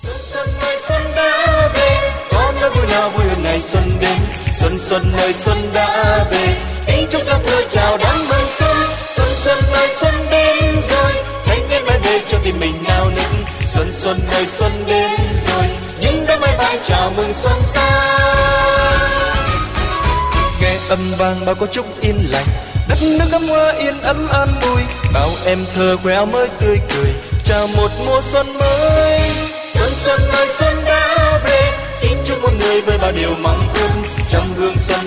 Xuân ơi xuân đã về, có nỗi vui nào vui hơn ngày xuân đến. Xuân ơi xuân đã về, kính chúc giao thừa chào đón mừng xuân. Xuân ơi xuân đến rồi, thanh niên bay về cho tim mình nao nức. Xuân ơi xuân đến rồi, những đám mây vàng chào mừng xuân sang. Nghe âm vang bao câu chúc yên lành, đất nước cắm hoa yên ấm an vui. Bao em thơ khoe áo mới tươi cười, chào một mùa xuân mới. Xuân ơi xuân đã về, kính chúc mọi người với bao điều mong ước. Trong hương xuân